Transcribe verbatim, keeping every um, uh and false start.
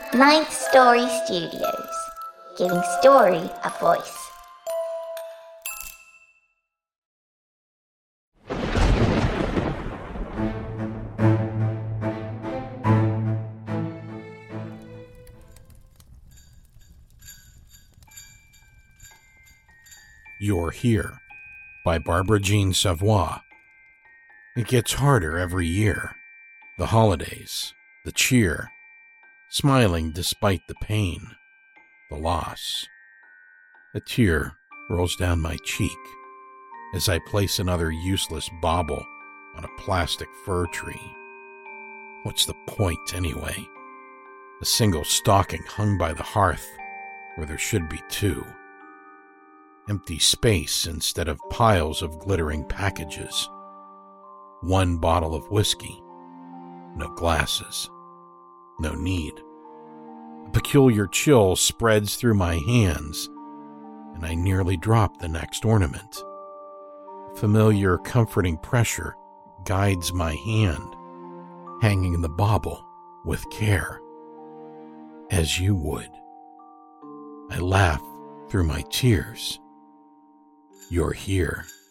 Ninth Story Studios, giving story a voice. You're Here by Barbara Jean Savoy. It gets harder every year. The holidays, the cheer, smiling despite the pain, the loss. A tear rolls down my cheek as I place another useless bauble on a plastic fir tree. What's the point anyway? A single stocking hung by the hearth where there should be two. Empty space instead of piles of glittering packages. One bottle of whiskey. No glasses. No need. A peculiar chill spreads through my hands, and I nearly drop the next ornament. Familiar, comforting pressure guides my hand, hanging the bauble with care. As you would. I laugh through my tears. You're here.